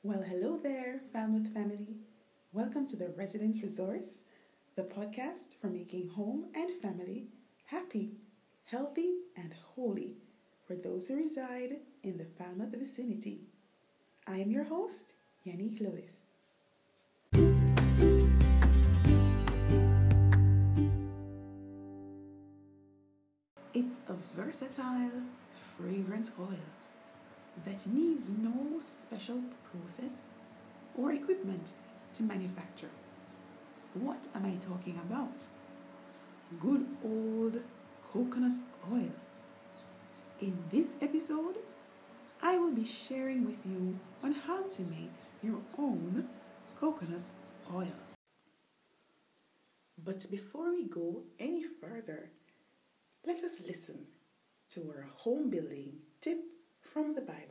Well, hello there, Falmouth family. Welcome to the Residence Resource, the podcast for making home and family happy, healthy, and holy for those who reside in the Falmouth vicinity. I am your host, Yannick Lewis. It's a versatile, fragrant oil that needs no special process or equipment to manufacture. What am I talking about? Good old coconut oil. In this episode, I will be sharing with you on how to make your own coconut oil. But before we go any further, let us listen to our home building tip from the Bible.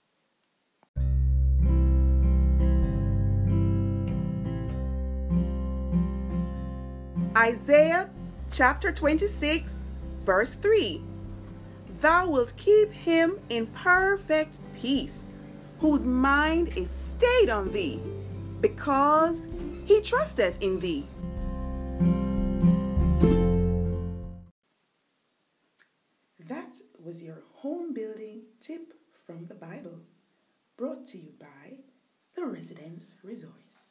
Isaiah chapter 26, verse 3. Thou wilt keep him in perfect peace, whose mind is stayed on thee, because he trusteth in thee. That was your home building tip from the Bible, brought to you by the Residence Resource.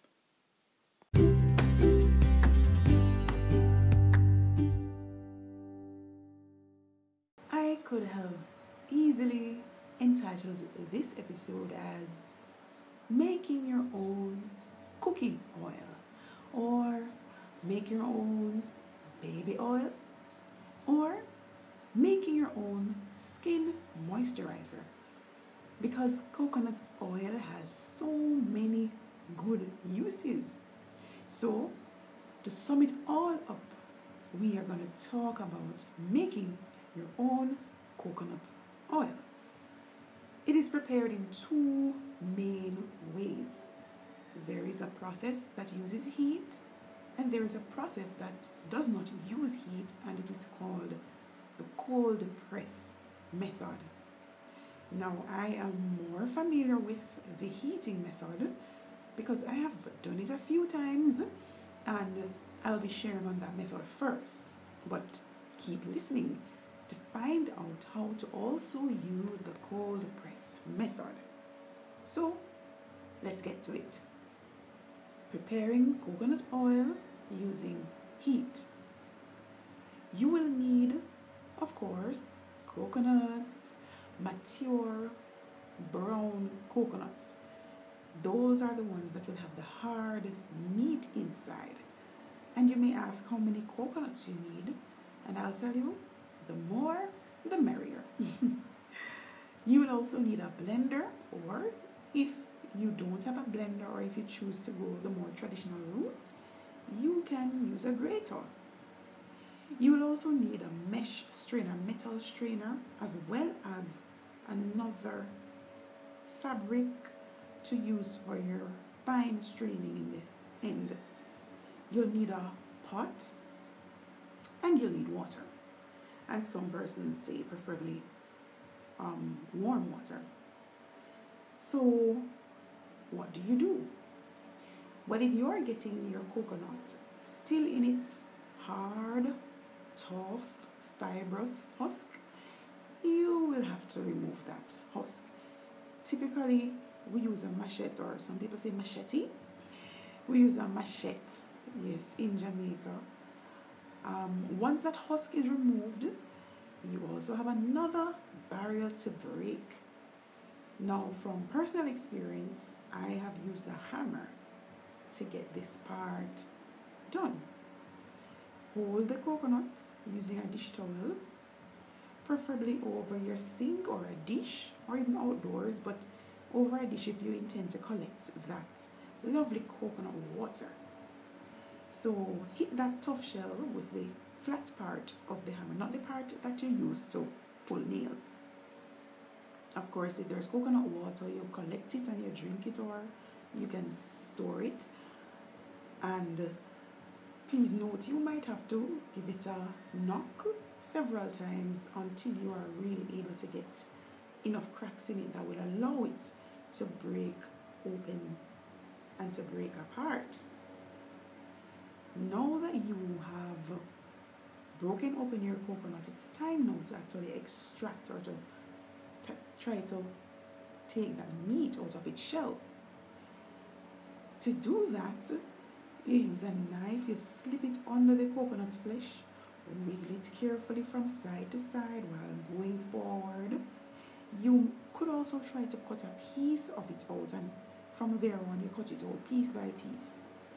I could have easily entitled this episode as Making Your Own Cooking Oil, or Make Your Own Baby Oil, or Making Your Own Skin Moisturizer, because coconut oil has so many good uses. So, to sum it all up, we are going to talk about making your own coconut oil. It is prepared in two main ways. There is a process that uses heat, and there is a process that does not use heat, and it is called the cold press method. Now, I am more familiar with the heating method because I have done it a few times, and I'll be sharing on that method first. But keep listening to find out how to also use the cold press method. So, let's get to it. Preparing coconut oil using heat. You will need, of course, coconuts, mature brown coconuts. Those are the ones that will have the hard meat inside. And you may ask how many coconuts you need, and I'll tell you, the more, the merrier. You will also need a blender, or if you don't have a blender, or if you choose to go the more traditional route, you can use a grater. You will also need a mesh strainer, metal strainer, as well as another fabric to use for your fine straining in the end. You'll need a pot, and you'll need water. And some persons say preferably warm water. So what do? Well, if you're getting your coconut still in its hard, tough, fibrous husk, you will have to remove that husk. Typically, we use a machete, or some people say machete. We use a machete, yes, in Jamaica. Once that husk is removed, you also have another barrier to break. Now, from personal experience, I have used a hammer to get this part done. Hold the coconuts using a dish towel, preferably over your sink or a dish, or even outdoors, but over a dish if you intend to collect that lovely coconut water. So hit that tough shell with the flat part of the hammer, not the part that you use to pull nails. Of course, if there's coconut water, you collect it and you drink it, or you can store it. And please note, you might have to give it a knock several times until you are really able to get enough cracks in it that will allow it to break open and to break apart. Now that you have broken open your coconut, it's time now to actually extract or to try to take that meat out of its shell. To do that, you use a knife, you slip it under the coconut flesh, wiggle it carefully from side to side while going forward. You could also try to cut a piece of it out, and from there on you cut it out piece by piece.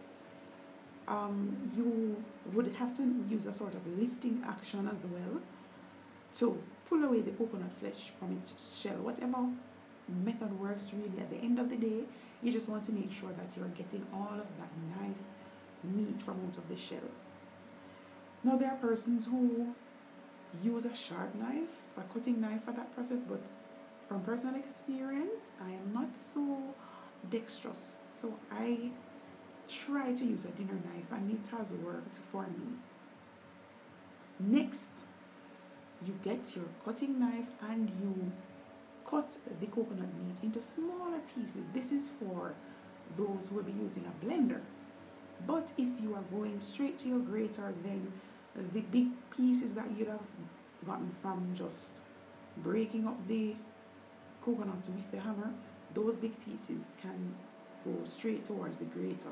You would have to use a sort of lifting action as well to pull away the coconut flesh from its shell. Whatever method works really, at the end of the day, you just want to make sure that you're getting all of that nice meat from out of the shell. Now there are persons who use a sharp knife, a cutting knife for that process, but from personal experience, I am not so dexterous. So I try to use a dinner knife and it has worked for me. Next, you get your cutting knife and you cut the coconut meat into smaller pieces. This is for those who will be using a blender. But if you are going straight to your grater, then the big pieces that you'd have gotten from just breaking up the coconut with the hammer, those big pieces can go straight towards the grater.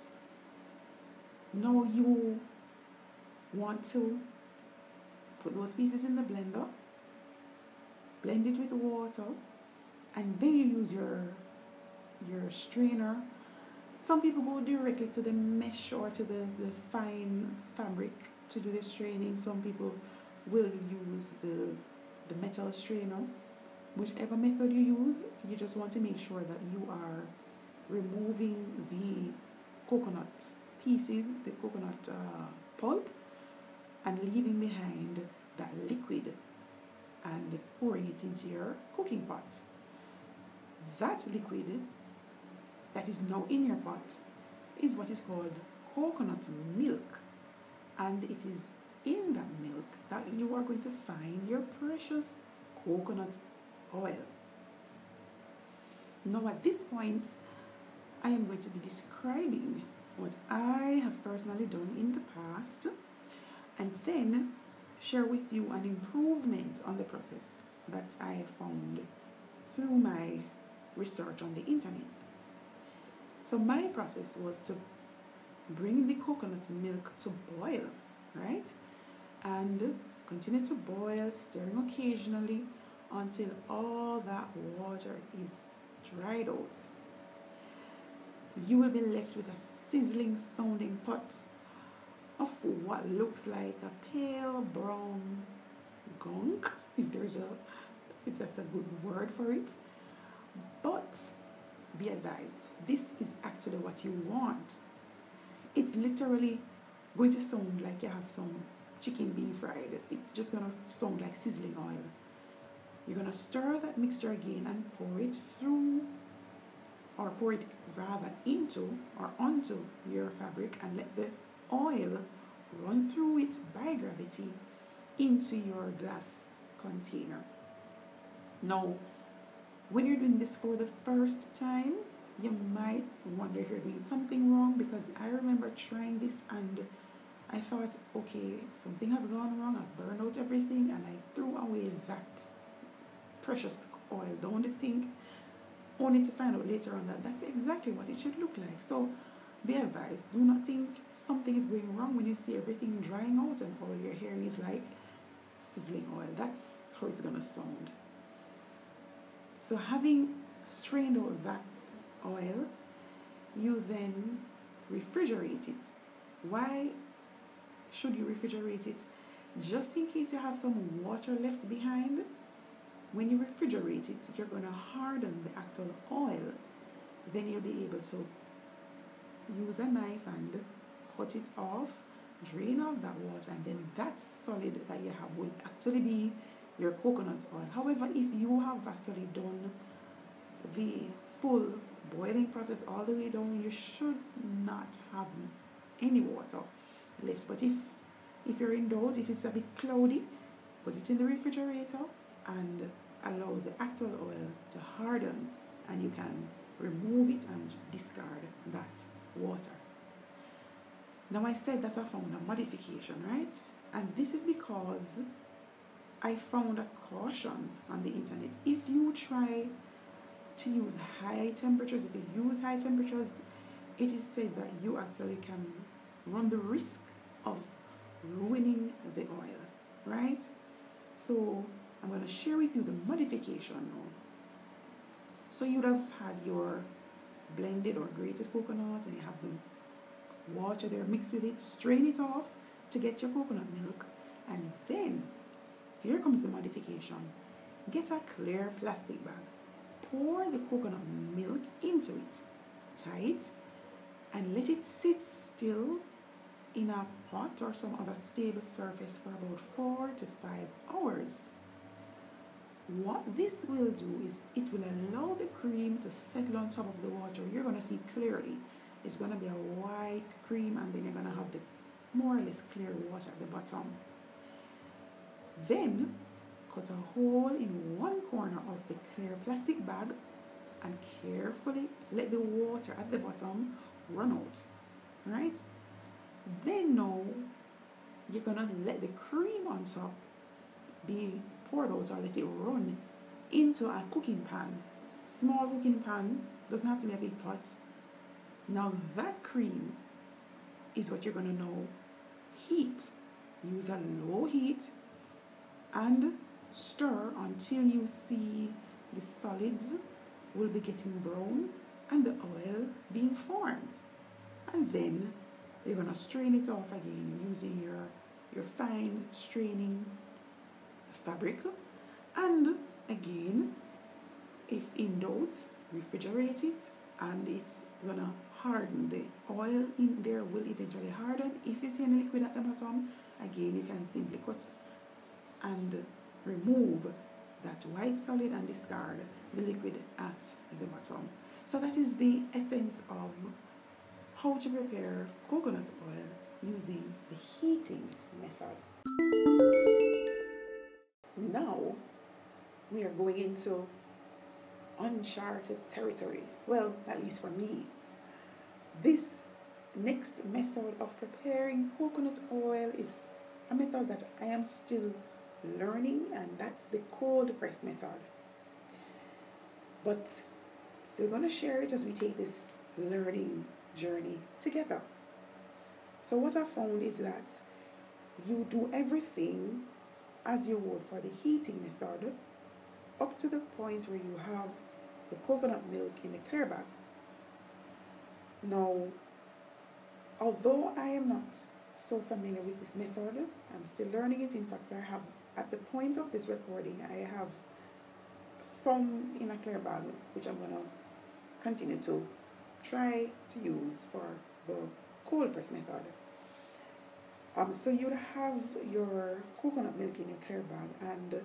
Now you want to put those pieces in the blender, blend it with water, and then you use your strainer. Some people go directly to the mesh or to the fine fabric to do the straining. Some people will use the metal strainer. Whichever method you use, you just want to make sure that you are removing the coconut pieces, the coconut pulp, and leaving behind that liquid and pouring it into your cooking pot. That liquid that is now in your pot is what is called coconut milk, and it is in that milk that you are going to find your precious coconut oil. Now at this point, I am going to be describing what I have personally done in the past and then share with you an improvement on the process that I found through my research on the internet. So my process was to bring the coconut milk to boil, right? And continue to boil, stirring occasionally until all that water is dried out. You will be left with a sizzling sounding pot of what looks like a pale brown gunk, if that's a good word for it. But be advised, this is actually what you want. It's literally going to sound like you have some chicken being fried. It's just going to sound like sizzling oil. You're going to stir that mixture again and pour it through, or pour it rather into or onto your fabric, and let the oil run through it by gravity into your glass container. Now, when you're doing this for the first time, you might wonder if you're doing something wrong, because I remember trying this and I thought, okay, something has gone wrong, I've burned out everything, and I threw away that precious oil down the sink, only to find out later on that that's exactly what it should look like. So be advised, do not think something is going wrong when you see everything drying out and all you're hearing is like sizzling oil. That's how it's gonna sound. So having strained out that oil, you then refrigerate it. Why should you refrigerate it? Just in case you have some water left behind. When you refrigerate it, you're going to harden the actual oil. Then you'll be able to use a knife and cut it off, drain off that water, and then that solid that you have will actually be your coconut oil. However, if you have actually done the full boiling process all the way down, you should not have any water left. But if you're indoors, if it's a bit cloudy, put it in the refrigerator and allow the actual oil to harden, and you can remove it water. Now I said that I found a modification, right? And this is because I found a caution on the internet. If you try to use high temperatures, if you use high temperatures, it is said that you actually can run the risk of ruining the oil, right? So I'm going to share with you the modification now. So you'd have had your blended or grated coconut and you have the water there mixed with it, strain it off to get your coconut milk, and then here comes the modification. Get a clear plastic bag, pour the coconut milk into it, tie it, and let it sit still in a pot or some other stable surface for about 4 to 5 hours. What this will do is it will allow the cream to settle on top of the water. You're going to see clearly. It's going to be a white cream, and then you're going to have the more or less clear water at the bottom. Then cut a hole in one corner of the clear plastic bag and carefully let the water at the bottom run out. Right? Then now you're going to let the cream on top be poured out, or let it run into a cooking pan. Small cooking pan, doesn't have to be a big pot. Now that cream is what you're going to now heat. Use a low heat and stir until you see the solids will be getting brown and the oil being formed. And then you're going to strain it off again using your fine straining fabric, and again, if in doubt, refrigerate it, and it's gonna harden. The oil in there will eventually harden. If you see any liquid at the bottom, again you can simply cut and remove that white solid and discard the liquid at the bottom. So that is the essence of how to prepare coconut oil using the heating method. Now we are going into uncharted territory. Well, at least for me. This next method of preparing coconut oil is a method that I am still learning, and that's the cold press method. But still going to share it as we take this learning journey together. So what I found is that you do everything as you would for the heating method up to the point where you have the coconut milk in the clear bag. Now, although I am not so familiar with this method, I'm still learning it. In fact, I have, at the point of this recording, I have some in a clear bag, which I'm going to continue to try to use for the cold press method. So you'd have your coconut milk in your clear bag, and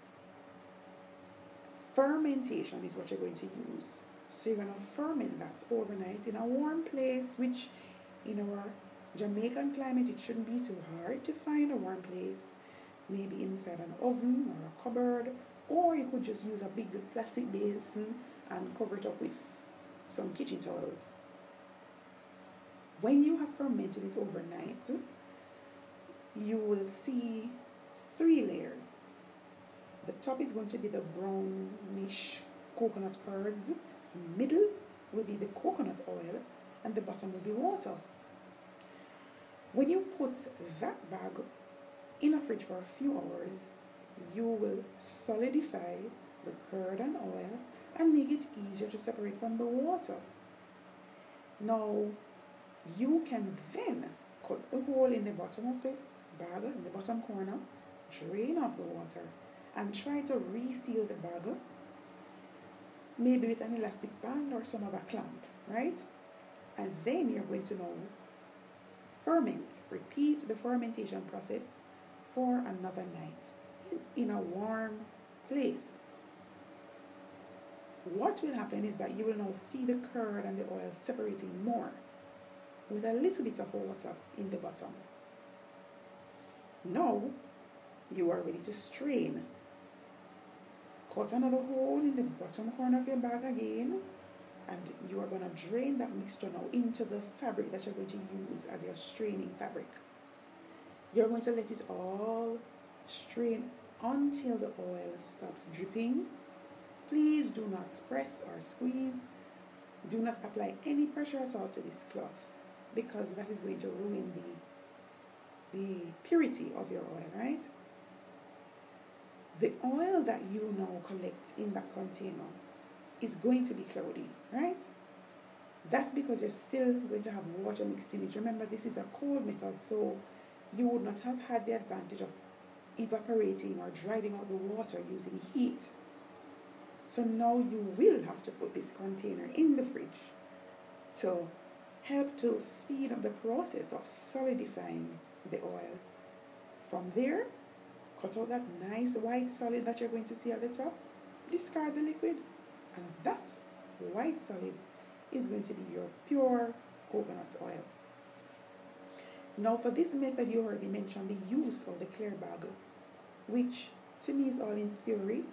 fermentation is what you're going to use. So you're going to ferment that overnight in a warm place, which in our Jamaican climate, it shouldn't be too hard to find a warm place, maybe inside an oven or a cupboard, or you could just use a big plastic basin and cover it up with some kitchen towels. When you have fermented it overnight, you will see 3 layers. The top is going to be the brownish coconut curds, middle will be the coconut oil, and the bottom will be water. When you put that bag in a fridge for a few hours, you will solidify the curd and oil and make it easier to separate from the water. Now, you can then cut the hole in the bottom of the bag, in the bottom corner, drain off the water, and try to reseal the bag, maybe with an elastic band or some other clamp, right? And then you're going to now ferment, repeat the fermentation process for another night in a warm place. What will happen is that you will now see the curd and the oil separating more with a little bit of water in the bottom. Now you are ready to strain. Cut another hole in the bottom corner of your bag again, and you are going to drain that mixture now into the fabric that you're going to use as your straining fabric. You're going to let it all strain until the oil stops dripping. Please do not press or squeeze. Do not apply any pressure at all to this cloth, because that is going to ruin the purity of your oil, right? The oil that you now collect in that container is going to be cloudy, right? That's because you're still going to have water mixed in it. Remember, this is a cold method, so you would not have had the advantage of evaporating or driving out the water using heat. So now you will have to put this container in the fridge to help to speed up the process of solidifying the oil. From there, cut out that nice white solid that you're going to see at the top, discard the liquid, and that white solid is going to be your pure coconut oil. Now for this method, you already mentioned the use of the clear bag, which to me is all in theory,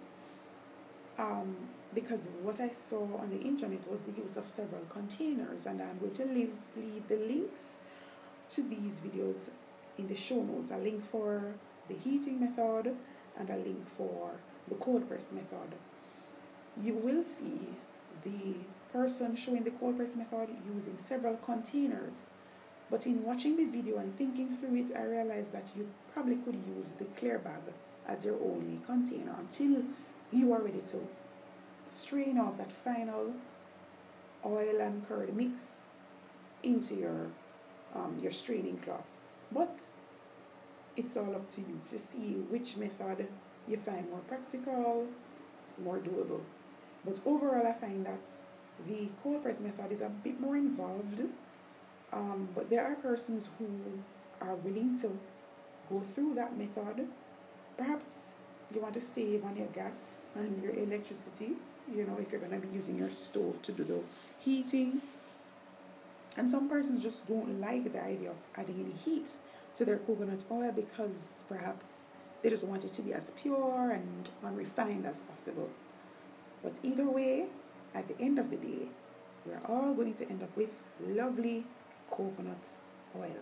because what I saw on the internet was the use of several containers, and I'm going to leave the links to these videos in the show notes. A link for the heating method and a link for the cold press method. You will see the person showing the cold press method using several containers, but in watching the video and thinking through it, I realized that you probably could use the clear bag as your only container until you are ready to strain off that final oil and curd mix into your straining cloth. But it's all up to you to see which method you find more practical, more doable. But overall, I find that the cold press method is a bit more involved, but there are persons who are willing to go through that method. Perhaps you want to save on your gas and your electricity, if you're going to be using your stove to do the heating. And some persons just don't like the idea of adding any heat to their coconut oil because perhaps they just want it to be as pure and unrefined as possible. But either way, at the end of the day, we're all going to end up with lovely coconut oil.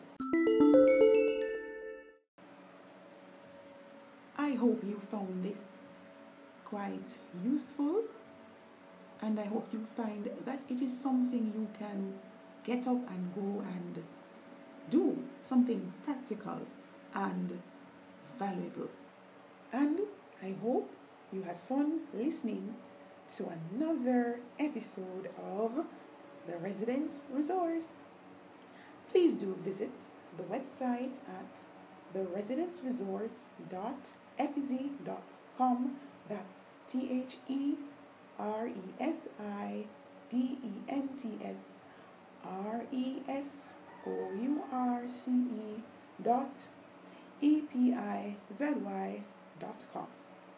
I hope you found this quite useful, and I hope you find that it is something you can get up and go and do, something practical and valuable. And I hope you had fun listening to another episode of The Residence Resource. Please do visit the website at theresidenceresource.epizee.com. That's theresidenceresource.epizee.com.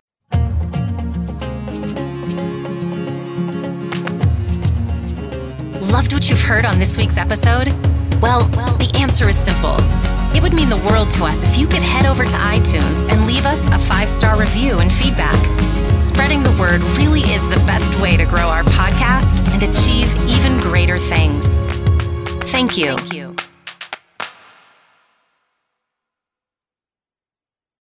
Loved what you've heard on this week's episode? Well, the answer is simple. It would mean the world to us if you could head over to iTunes and leave us a 5-star review and feedback. Spreading the word really is the best way to grow our podcast and achieve even greater things. Thank you.